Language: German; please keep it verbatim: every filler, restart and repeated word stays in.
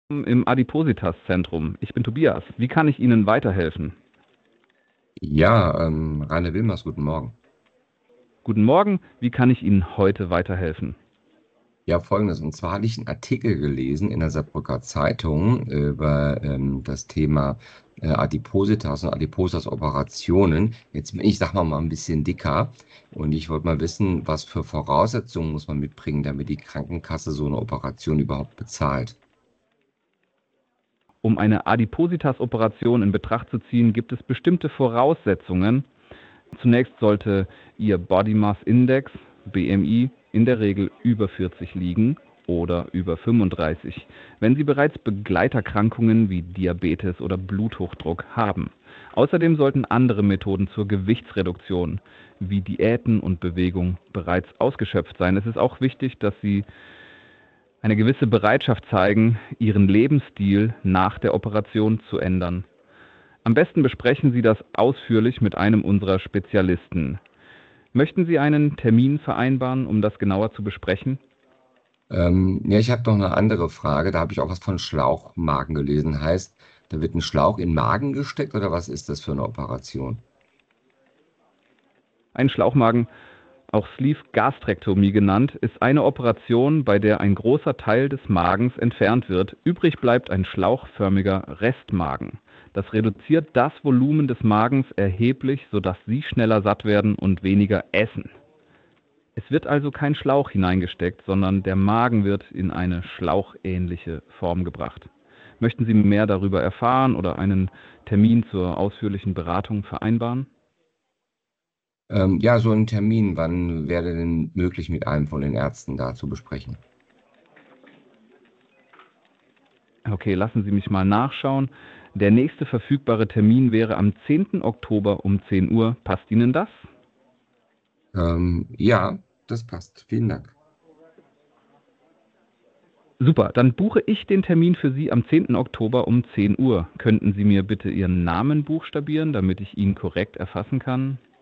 Im Adipositas-Zentrum. Ich bin Tobias. Wie kann ich Ihnen weiterhelfen? Ja, ähm, Rainer Wilmers, guten Morgen. Guten Morgen. Wie kann ich Ihnen heute weiterhelfen? Ja, Folgendes. Und zwar hatte ich einen Artikel gelesen in der Saarbrücker Zeitung über ähm, das Thema äh, Adipositas und Adipositas-Operationen. Jetzt bin ich, sag mal, mal ein bisschen dicker und ich wollte mal wissen, was für Voraussetzungen muss man mitbringen, damit die Krankenkasse so eine Operation überhaupt bezahlt. Um eine Adipositas-Operation in Betracht zu ziehen, gibt es bestimmte Voraussetzungen. Zunächst sollte Ihr Body Mass Index, B M I, in der Regel über vierzig liegen oder über fünfunddreißig, wenn Sie bereits Begleiterkrankungen wie Diabetes oder Bluthochdruck haben. Außerdem sollten andere Methoden zur Gewichtsreduktion wie Diäten und Bewegung bereits ausgeschöpft sein. Es ist auch wichtig, dass Sie eine gewisse Bereitschaft zeigen, Ihren Lebensstil nach der Operation zu ändern. Am besten besprechen Sie das ausführlich mit einem unserer Spezialisten. Möchten Sie einen Termin vereinbaren, um das genauer zu besprechen? Ähm, ja, ich habe noch eine andere Frage. Da habe ich auch was von Schlauchmagen gelesen. Heißt, da wird ein Schlauch in den Magen gesteckt oder was ist das für eine Operation? Ein Schlauchmagen, auch Sleeve Gastrektomie genannt, ist eine Operation, bei der ein großer Teil des Magens entfernt wird. Übrig bleibt ein schlauchförmiger Restmagen. Das reduziert das Volumen des Magens erheblich, sodass Sie schneller satt werden und weniger essen. Es wird also kein Schlauch hineingesteckt, sondern der Magen wird in eine schlauchähnliche Form gebracht. Möchten Sie mehr darüber erfahren oder einen Termin zur ausführlichen Beratung vereinbaren? Ähm, ja, so ein Termin, wann wäre denn möglich, mit einem von den Ärzten da zu besprechen? Okay, lassen Sie mich mal nachschauen. Der nächste verfügbare Termin wäre am zehnten Oktober um zehn Uhr. Passt Ihnen das? Ähm, ja, das passt. Vielen Dank. Super, dann buche ich den Termin für Sie am zehnten Oktober um zehn Uhr. Könnten Sie mir bitte Ihren Namen buchstabieren, damit ich ihn korrekt erfassen kann?